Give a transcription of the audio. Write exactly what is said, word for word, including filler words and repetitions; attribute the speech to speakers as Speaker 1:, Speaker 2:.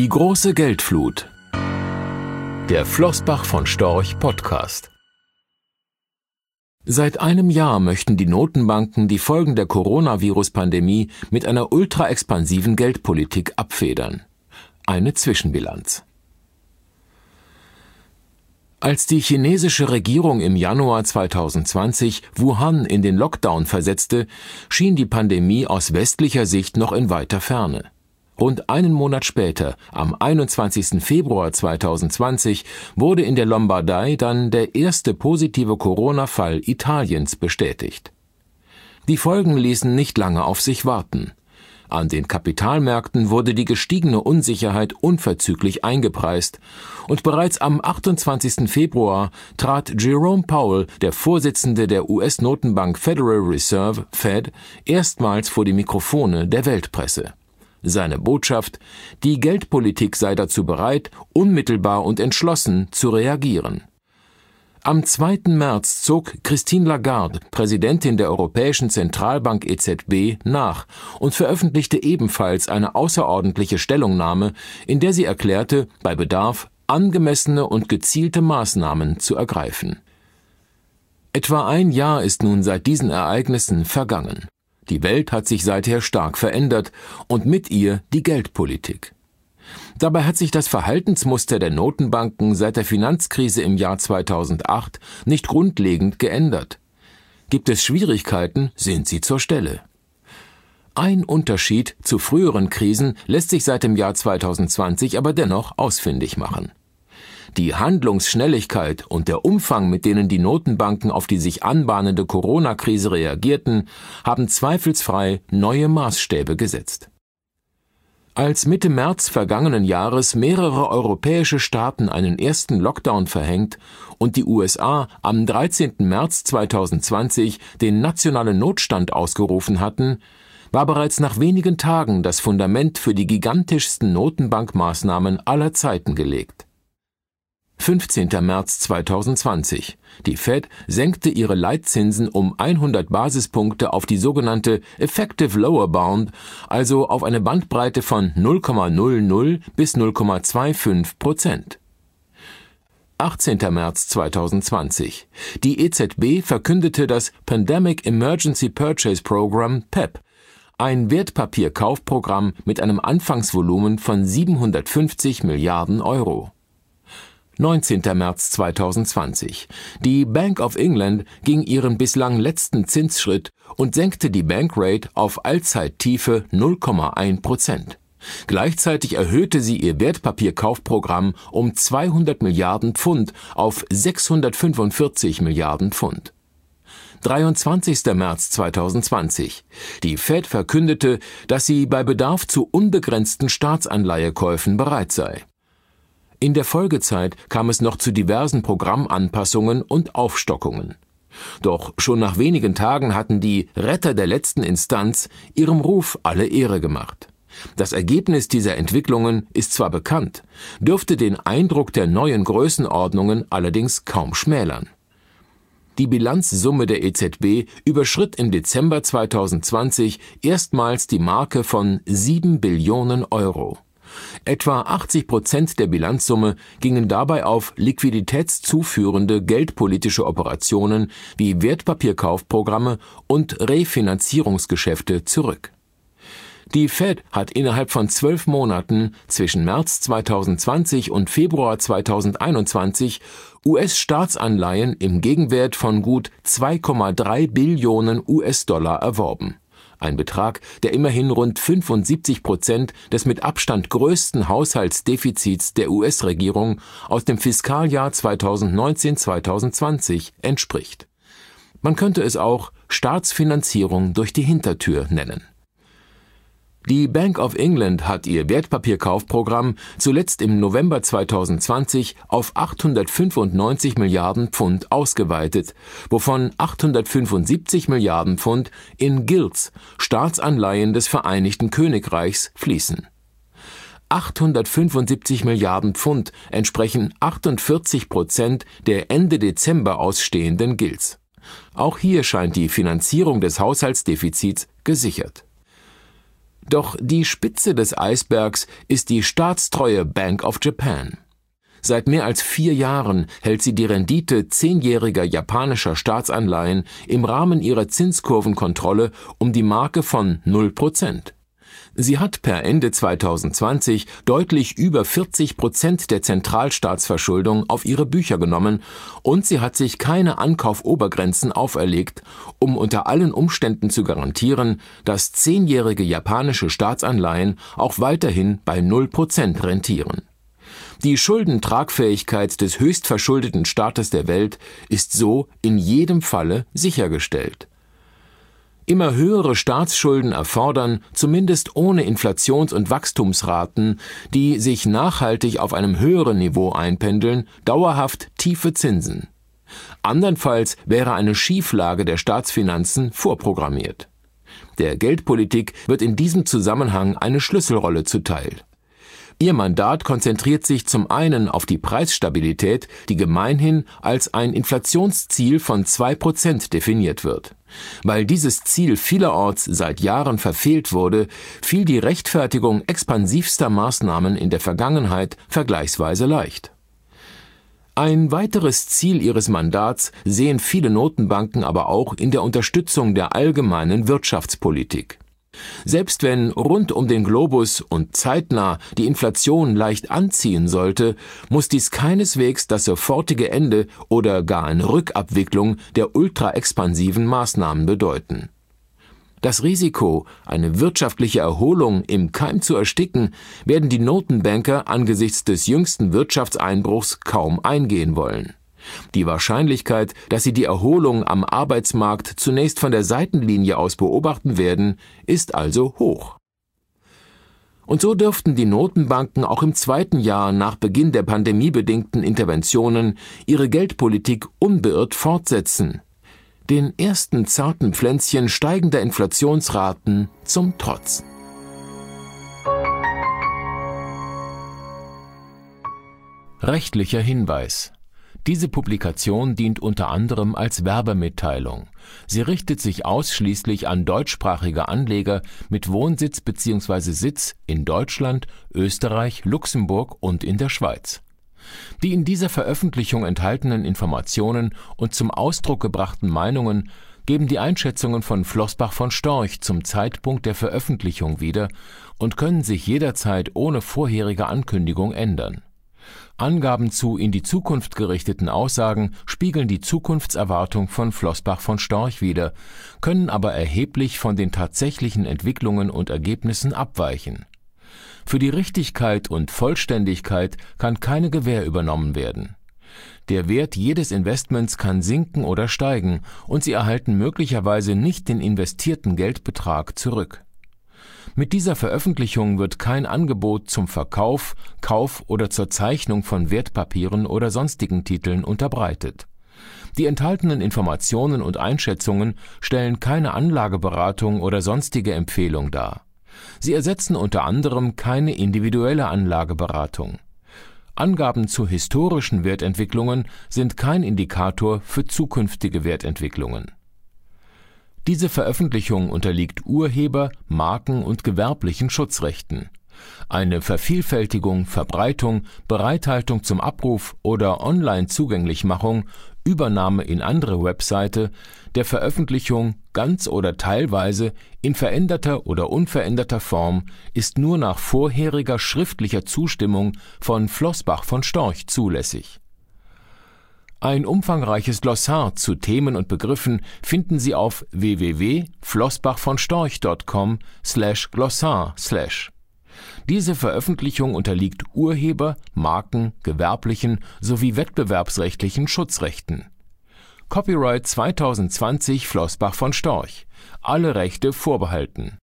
Speaker 1: Die große Geldflut. Der Flossbach von Storch Podcast. Seit einem Jahr möchten die Notenbanken die Folgen der Coronavirus-Pandemie mit einer ultraexpansiven Geldpolitik abfedern. Eine Zwischenbilanz. Als die chinesische Regierung im Januar zweitausendzwanzig Wuhan in den Lockdown versetzte, schien die Pandemie aus westlicher Sicht noch in weiter Ferne. Rund einen Monat später, am einundzwanzigsten Februar zweitausendzwanzig, wurde in der Lombardei dann der erste positive Corona-Fall Italiens bestätigt. Die Folgen ließen nicht lange auf sich warten. An den Kapitalmärkten wurde die gestiegene Unsicherheit unverzüglich eingepreist und bereits am achtundzwanzigsten Februar trat Jerome Powell, der Vorsitzende der U S-Notenbank Federal Reserve, Fed, erstmals vor die Mikrofone der Weltpresse. Seine Botschaft: Die Geldpolitik sei dazu bereit, unmittelbar und entschlossen zu reagieren. Am zweiten März zog Christine Lagarde, Präsidentin der Europäischen Zentralbank E Z B, nach und veröffentlichte ebenfalls eine außerordentliche Stellungnahme, in der sie erklärte, bei Bedarf angemessene und gezielte Maßnahmen zu ergreifen. Etwa ein Jahr ist nun seit diesen Ereignissen vergangen. Die Welt hat sich seither stark verändert und mit ihr die Geldpolitik. Dabei hat sich das Verhaltensmuster der Notenbanken seit der Finanzkrise im Jahr zweitausendacht nicht grundlegend geändert. Gibt es Schwierigkeiten, sind sie zur Stelle. Ein Unterschied zu früheren Krisen lässt sich seit dem Jahr zweitausendzwanzig aber dennoch ausfindig machen. Die Handlungsschnelligkeit und der Umfang, mit denen die Notenbanken auf die sich anbahnende Corona-Krise reagierten, haben zweifelsfrei neue Maßstäbe gesetzt. Als Mitte März vergangenen Jahres mehrere europäische Staaten einen ersten Lockdown verhängt und die U S A am dreizehnten März zweitausendzwanzig den nationalen Notstand ausgerufen hatten, war bereits nach wenigen Tagen das Fundament für die gigantischsten Notenbankmaßnahmen aller Zeiten gelegt. fünfzehnten März zweitausendzwanzig. Die Fed senkte ihre Leitzinsen um hundert Basispunkte auf die sogenannte Effective Lower Bound, also auf eine Bandbreite von null Komma null null bis null Komma fünfundzwanzig Prozent. achtzehnten März zweitausendzwanzig. Die E Z B verkündete das Pandemic Emergency Purchase Program P E P, ein Wertpapierkaufprogramm mit einem Anfangsvolumen von siebenhundertfünfzig Milliarden Euro. neunzehnten März zweitausendzwanzig. Die Bank of England ging ihren bislang letzten Zinsschritt und senkte die Bankrate auf Allzeittiefe null Komma eins Prozent. Gleichzeitig erhöhte sie ihr Wertpapierkaufprogramm um zweihundert Milliarden Pfund auf sechshundertfünfundvierzig Milliarden Pfund. dreiundzwanzigsten März zweitausendzwanzig. Die Fed verkündete, dass sie bei Bedarf zu unbegrenzten Staatsanleihekäufen bereit sei. In der Folgezeit kam es noch zu diversen Programmanpassungen und Aufstockungen. Doch schon nach wenigen Tagen hatten die Retter der letzten Instanz ihrem Ruf alle Ehre gemacht. Das Ergebnis dieser Entwicklungen ist zwar bekannt, dürfte den Eindruck der neuen Größenordnungen allerdings kaum schmälern. Die Bilanzsumme der E Z B überschritt im Dezember zweitausendzwanzig erstmals die Marke von sieben Billionen Euro. Etwa achtzig Prozent der Bilanzsumme gingen dabei auf liquiditätszuführende geldpolitische Operationen wie Wertpapierkaufprogramme und Refinanzierungsgeschäfte zurück. Die Fed hat innerhalb von zwölf Monaten zwischen März zweitausendzwanzig und Februar zweitausendeinundzwanzig U S-Staatsanleihen im Gegenwert von gut zwei Komma drei Billionen U S-Dollar erworben. Ein Betrag, der immerhin rund fünfundsiebzig Prozent des mit Abstand größten Haushaltsdefizits der U S-Regierung aus dem Fiskaljahr zweitausendneunzehn zweitausendzwanzig entspricht. Man könnte es auch Staatsfinanzierung durch die Hintertür nennen. Die Bank of England hat ihr Wertpapierkaufprogramm zuletzt im November zweitausendzwanzig auf achthundertfünfundneunzig Milliarden Pfund ausgeweitet, wovon achthundertfünfundsiebzig Milliarden Pfund in Gilts, Staatsanleihen des Vereinigten Königreichs, fließen. achthundertfünfundsiebzig Milliarden Pfund entsprechen achtundvierzig Prozent der Ende Dezember ausstehenden Gilts. Auch hier scheint die Finanzierung des Haushaltsdefizits gesichert. Doch die Spitze des Eisbergs ist die staatstreue Bank of Japan. Seit mehr als vier Jahren hält sie die Rendite zehnjähriger japanischer Staatsanleihen im Rahmen ihrer Zinskurvenkontrolle um die Marke von null Prozent. Sie hat per Ende zweitausendzwanzig deutlich über vierzig Prozent der Zentralstaatsverschuldung auf ihre Bücher genommen und sie hat sich keine Ankaufobergrenzen auferlegt, um unter allen Umständen zu garantieren, dass zehnjährige japanische Staatsanleihen auch weiterhin bei null Prozent rentieren. Die Schuldentragfähigkeit des höchstverschuldeten Staates der Welt ist so in jedem Falle sichergestellt. Immer höhere Staatsschulden erfordern, zumindest ohne Inflations- und Wachstumsraten, die sich nachhaltig auf einem höheren Niveau einpendeln, dauerhaft tiefe Zinsen. Andernfalls wäre eine Schieflage der Staatsfinanzen vorprogrammiert. Der Geldpolitik wird in diesem Zusammenhang eine Schlüsselrolle zuteil. Ihr Mandat konzentriert sich zum einen auf die Preisstabilität, die gemeinhin als ein Inflationsziel von zwei Prozent definiert wird. Weil dieses Ziel vielerorts seit Jahren verfehlt wurde, fiel die Rechtfertigung expansivster Maßnahmen in der Vergangenheit vergleichsweise leicht. Ein weiteres Ziel ihres Mandats sehen viele Notenbanken aber auch in der Unterstützung der allgemeinen Wirtschaftspolitik. Selbst wenn rund um den Globus und zeitnah die Inflation leicht anziehen sollte, muss dies keineswegs das sofortige Ende oder gar eine Rückabwicklung der ultraexpansiven Maßnahmen bedeuten. Das Risiko, eine wirtschaftliche Erholung im Keim zu ersticken, werden die Notenbanker angesichts des jüngsten Wirtschaftseinbruchs kaum eingehen wollen. Die Wahrscheinlichkeit, dass sie die Erholung am Arbeitsmarkt zunächst von der Seitenlinie aus beobachten werden, ist also hoch. Und so dürften die Notenbanken auch im zweiten Jahr nach Beginn der pandemiebedingten Interventionen ihre Geldpolitik unbeirrt fortsetzen, den ersten zarten Pflänzchen steigender Inflationsraten zum Trotz. Rechtlicher Hinweis: Diese Publikation dient unter anderem als Werbemitteilung. Sie richtet sich ausschließlich an deutschsprachige Anleger mit Wohnsitz bzw. Sitz in Deutschland, Österreich, Luxemburg und in der Schweiz. Die in dieser Veröffentlichung enthaltenen Informationen und zum Ausdruck gebrachten Meinungen geben die Einschätzungen von Flossbach von Storch zum Zeitpunkt der Veröffentlichung wieder und können sich jederzeit ohne vorherige Ankündigung ändern. Angaben zu in die Zukunft gerichteten Aussagen spiegeln die Zukunftserwartung von Flossbach von Storch wider, können aber erheblich von den tatsächlichen Entwicklungen und Ergebnissen abweichen. Für die Richtigkeit und Vollständigkeit kann keine Gewähr übernommen werden. Der Wert jedes Investments kann sinken oder steigen und Sie erhalten möglicherweise nicht den investierten Geldbetrag zurück. Mit dieser Veröffentlichung wird kein Angebot zum Verkauf, Kauf oder zur Zeichnung von Wertpapieren oder sonstigen Titeln unterbreitet. Die enthaltenen Informationen und Einschätzungen stellen keine Anlageberatung oder sonstige Empfehlung dar. Sie ersetzen unter anderem keine individuelle Anlageberatung. Angaben zu historischen Wertentwicklungen sind kein Indikator für zukünftige Wertentwicklungen. Diese Veröffentlichung unterliegt Urheber-, Marken- und gewerblichen Schutzrechten. Eine Vervielfältigung, Verbreitung, Bereithaltung zum Abruf oder Online-Zugänglichmachung, Übernahme in andere Webseite, der Veröffentlichung ganz oder teilweise in veränderter oder unveränderter Form ist nur nach vorheriger schriftlicher Zustimmung von Flossbach von Storch zulässig. Ein umfangreiches Glossar zu Themen und Begriffen finden Sie auf w w w punkt flossbach von storch punkt com slash glossar slash. Diese Veröffentlichung unterliegt Urheber-, Marken-, gewerblichen sowie wettbewerbsrechtlichen Schutzrechten. Copyright zweitausendzwanzig Flossbach von Storch. Alle Rechte vorbehalten.